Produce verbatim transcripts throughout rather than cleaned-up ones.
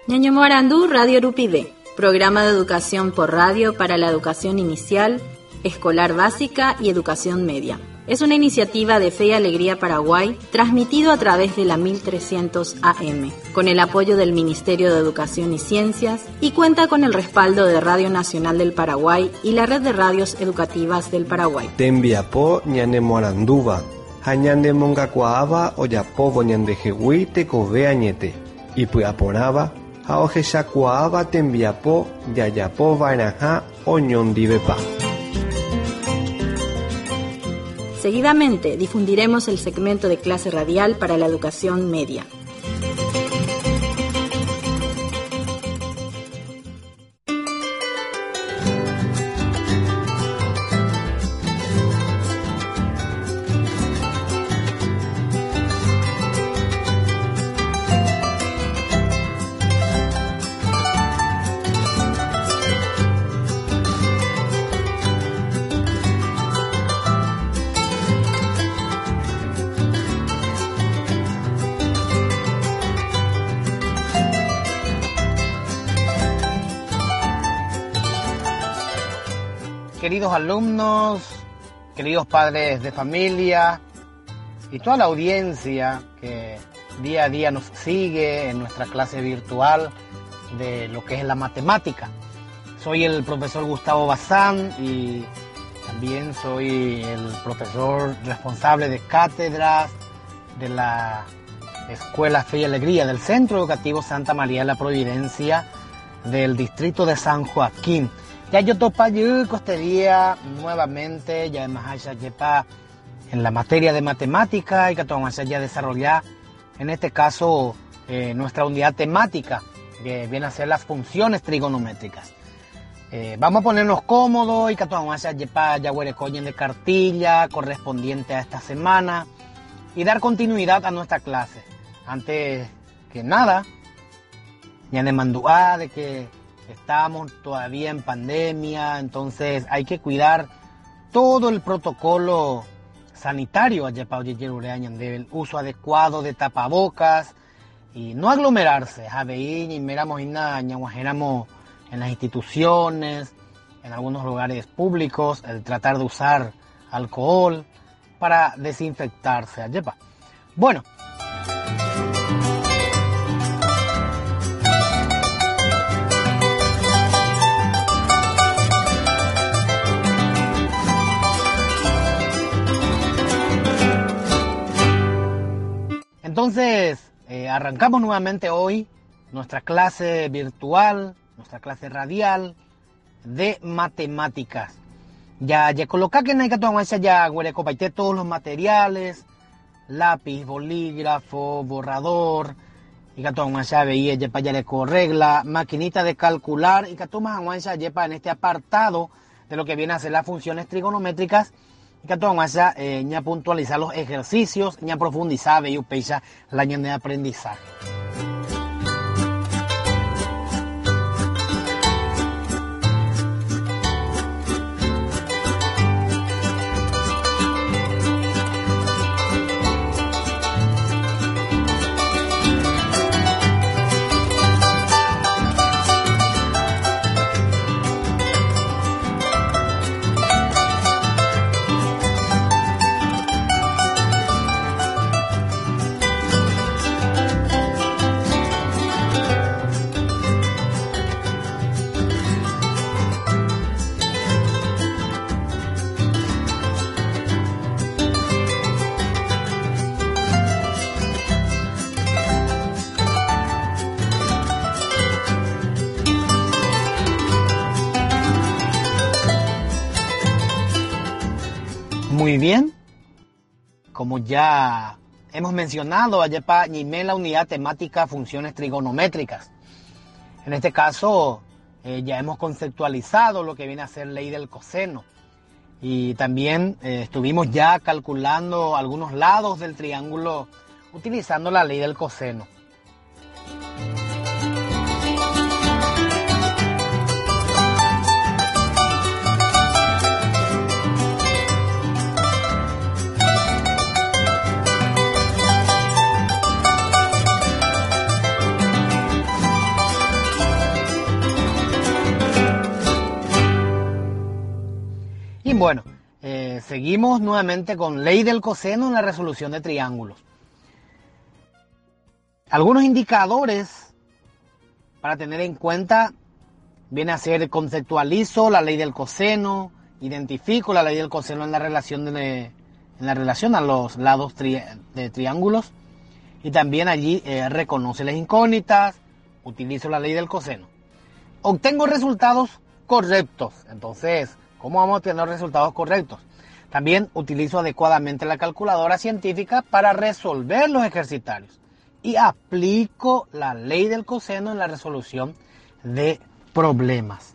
Ñaño Morandú, Radio Rupide, programa de educación por radio para la educación inicial, escolar básica y educación media. Es una iniciativa de Fe y Alegría Paraguay, transmitido a través de la mil trescientos A M, con el apoyo del Ministerio de Educación y Ciencias, y cuenta con el respaldo de Radio Nacional del Paraguay y la Red de Radios Educativas del Paraguay. Tembiapo ñane Moranduba, hañande mongacuaaba oyapobo ñande jehui tecobe añete, y puyaporaba, haojeshacuaaba tembiapo yayapo vainaja oñondivepa. Seguidamente difundiremos el segmento de clase radial para la educación media. Queridos alumnos, queridos padres de familia y toda la audiencia que día a día nos sigue en nuestra clase virtual de lo que es la matemática. Soy el profesor Gustavo Bazán y también soy el profesor responsable de cátedras de la Escuela Fe y Alegría del Centro Educativo Santa María de la Providencia del distrito de San Joaquín. Ya yo topa yo costería nuevamente, ya además ya en la materia de matemática y que vamos a ya desarrollar, en este caso, eh, nuestra unidad temática, que viene a ser las funciones trigonométricas. Eh, vamos a ponernos cómodos y que vamos a ya ya huerecoyen de cartilla correspondiente a esta semana y dar continuidad a nuestra clase. Antes que nada, ya me mandó a de que estamos todavía en pandemia, entonces hay que cuidar todo el protocolo sanitario allá para el uso adecuado de tapabocas y no aglomerarse. Y miramos en las instituciones, en algunos lugares públicos, el tratar de usar alcohol para desinfectarse. Bueno. Entonces, eh, arrancamos nuevamente hoy nuestra clase virtual, nuestra clase radial de matemáticas. Ya, ya coloca que hay que tomar ya, compartir todos los materiales, lápiz, bolígrafo, borrador, y que tomar ya veía ya para ya le regla, maquinita de calcular, y que tomar ya en este apartado de lo que viene a ser las funciones trigonométricas. Que vamos a eh, puntualizar los ejercicios, ni profundizar y upeixa la año de aprendizaje. Muy bien, como ya hemos mencionado, Ayepa Ñimé la unidad temática funciones trigonométricas. En este caso, eh, ya hemos conceptualizado lo que viene a ser ley del coseno. Y también eh, estuvimos ya calculando algunos lados del triángulo utilizando la ley del coseno. bueno, eh, seguimos nuevamente con ley del coseno en la resolución de triángulos. Algunos indicadores para tener en cuenta viene a ser: conceptualizo la ley del coseno, identifico la ley del coseno en la relación, de, en la relación a los lados tri, de triángulos, y también allí eh, reconoce las incógnitas, utilizo la ley del coseno. Obtengo resultados correctos. Entonces, ¿cómo vamos a obtener resultados correctos? También utilizo adecuadamente la calculadora científica para resolver los ejercitarios y aplico la ley del coseno en la resolución de problemas.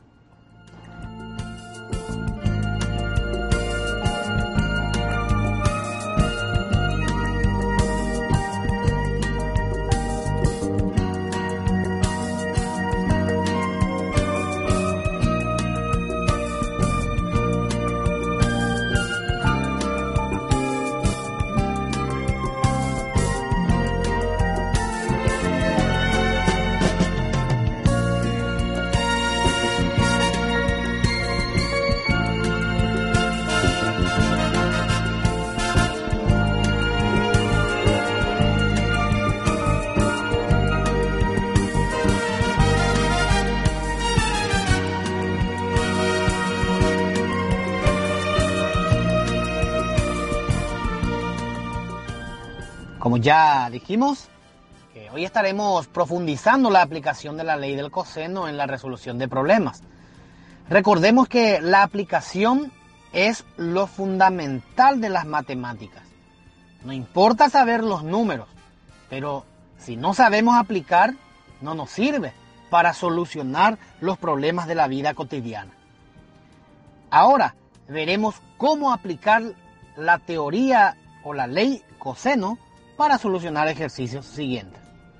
Como ya dijimos, que hoy estaremos profundizando la aplicación de la ley del coseno en la resolución de problemas. Recordemos que la aplicación es lo fundamental de las matemáticas. No importa saber los números, pero si no sabemos aplicar, no nos sirve para solucionar los problemas de la vida cotidiana. Ahora veremos cómo aplicar la teoría o la ley coseno para solucionar ejercicios siguientes.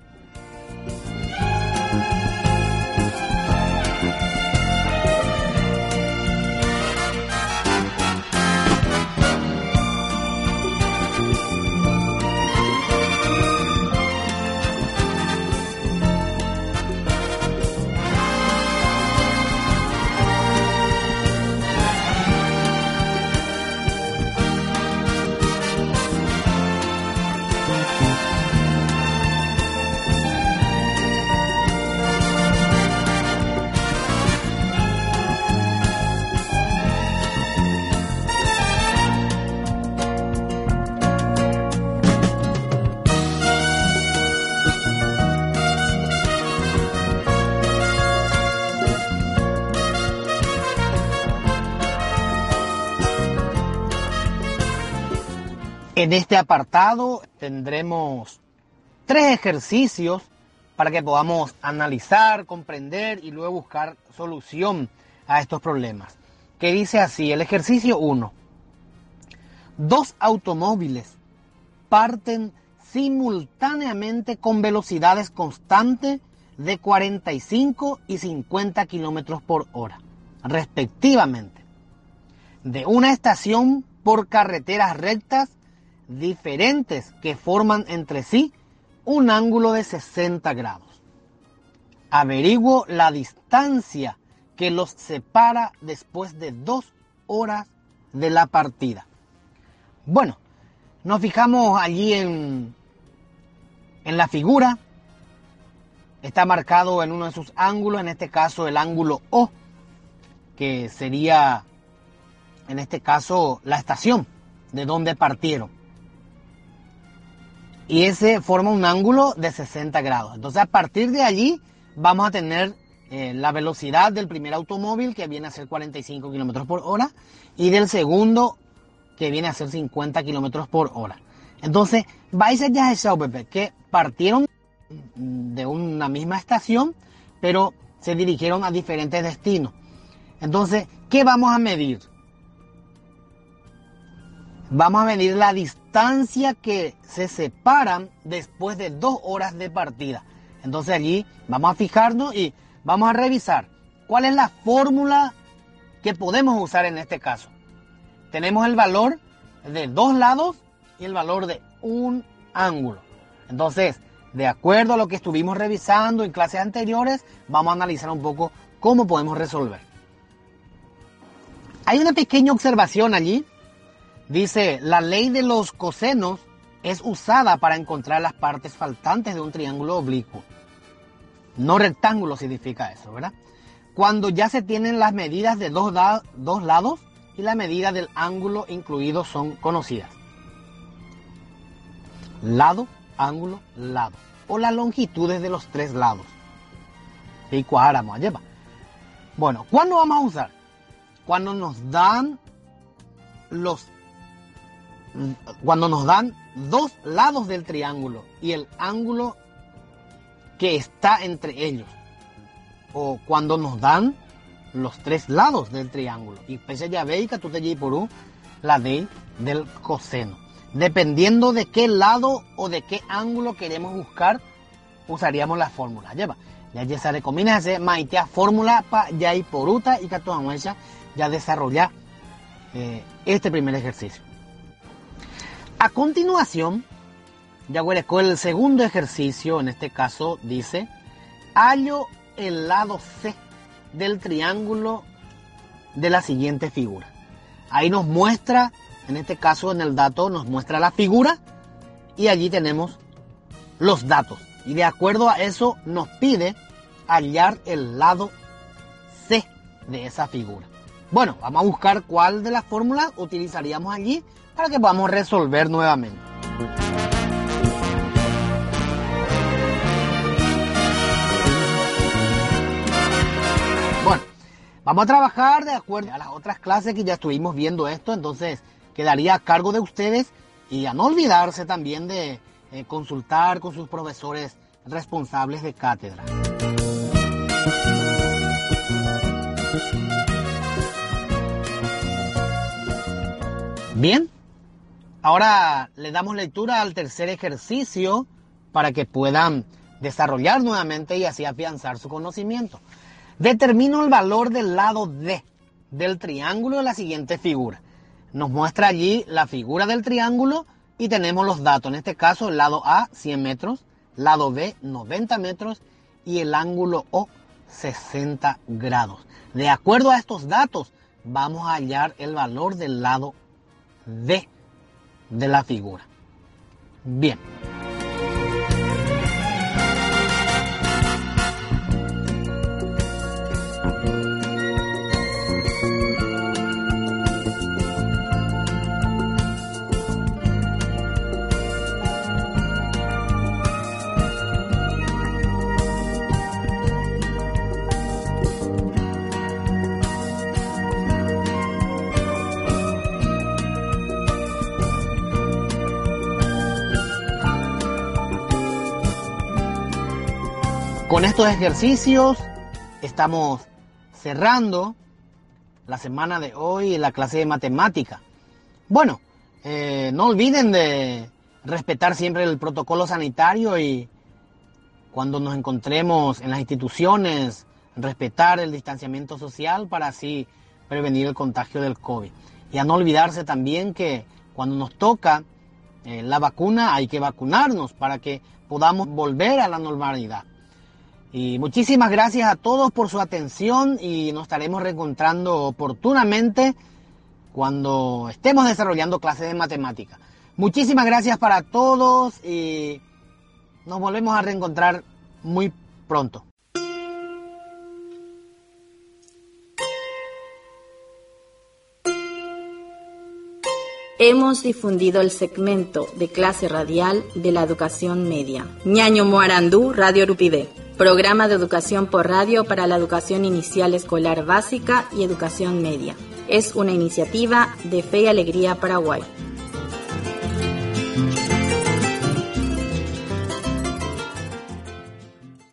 En este apartado tendremos tres ejercicios para que podamos analizar, comprender y luego buscar solución a estos problemas. Que dice así, el ejercicio uno. Dos automóviles parten simultáneamente con velocidades constantes de cuarenta y cinco y cincuenta kilómetros por hora, respectivamente, de una estación por carreteras rectas diferentes que forman entre sí un ángulo de sesenta grados. Averiguo la distancia que los separa después de dos horas de la partida. Bueno, nos fijamos allí en, en la figura. Está marcado en uno de sus ángulos, en este caso el ángulo O, que sería en este caso la estación de donde partieron. Y ese forma un ángulo de sesenta grados. Entonces, a partir de allí vamos a tener eh, la velocidad del primer automóvil, que viene a ser cuarenta y cinco kilómetros por hora, y del segundo, que viene a ser cincuenta kilómetros por hora. Entonces, vais a ya Pepe, que partieron de una misma estación, pero se dirigieron a diferentes destinos. Entonces, ¿qué vamos a medir? Vamos a medir la distancia que se separan después de dos horas de partida. Entonces allí vamos a fijarnos y vamos a revisar cuál es la fórmula que podemos usar en este caso. Tenemos el valor de dos lados y el valor de un ángulo. Entonces, de acuerdo a lo que estuvimos revisando en clases anteriores, vamos a analizar un poco cómo podemos resolver. Hay una pequeña observación allí. Dice, la ley de los cosenos es usada para encontrar las partes faltantes de un triángulo oblicuo. No rectángulo significa eso, ¿verdad? Cuando ya se tienen las medidas de dos, da- dos lados y la medida del ángulo incluido son conocidas. Lado, ángulo, lado. O las longitudes de los tres lados. ¿Sí? Cuadramos, allá va. Bueno, ¿cuándo vamos a usar? Cuando nos dan los cuando nos dan dos lados del triángulo y el ángulo que está entre ellos, o cuando nos dan los tres lados del triángulo y pese ya veis que tú te llevas por un la ley del coseno, dependiendo de qué lado o de qué ángulo queremos buscar, usaríamos la fórmula. Lleva ya ya se recomienda hacer maitea fórmula para ya ir por uta y que tu amuesa ya desarrollar eh, este primer ejercicio. A continuación, ya con el segundo ejercicio, en este caso dice, hallo el lado C del triángulo de la siguiente figura. Ahí nos muestra, en este caso en el dato, nos muestra la figura y allí tenemos los datos. Y de acuerdo a eso nos pide hallar el lado C de esa figura. Bueno, vamos a buscar cuál de las fórmulas utilizaríamos allí para que podamos resolver nuevamente. Bueno, vamos a trabajar de acuerdo a las otras clases que ya estuvimos viendo esto, entonces quedaría a cargo de ustedes y a no olvidarse también de eh, consultar con sus profesores responsables de cátedra. Bien. Ahora le damos lectura al tercer ejercicio para que puedan desarrollar nuevamente y así afianzar su conocimiento. Determino el valor del lado D del triángulo de la siguiente figura. Nos muestra allí la figura del triángulo y tenemos los datos. En este caso el lado A cien metros, lado B noventa metros y el ángulo O sesenta grados. De acuerdo a estos datos vamos a hallar el valor del lado D de la figura. Bien. Con estos ejercicios estamos cerrando la semana de hoy en la clase de matemática. Bueno, eh, no olviden de respetar siempre el protocolo sanitario y cuando nos encontremos en las instituciones, respetar el distanciamiento social para así prevenir el contagio del COVID. Y a no olvidarse también que cuando nos toca eh, la vacuna hay que vacunarnos para que podamos volver a la normalidad. Y muchísimas gracias a todos por su atención y nos estaremos reencontrando oportunamente cuando estemos desarrollando clases de matemática. Muchísimas gracias para todos y nos volvemos a reencontrar muy pronto. Hemos difundido el segmento de clase radial de la educación media. Ñaño Moarandú, Radio Urupide. Programa de educación por radio para la educación inicial escolar básica y educación media. Es una iniciativa de Fe y Alegría Paraguay.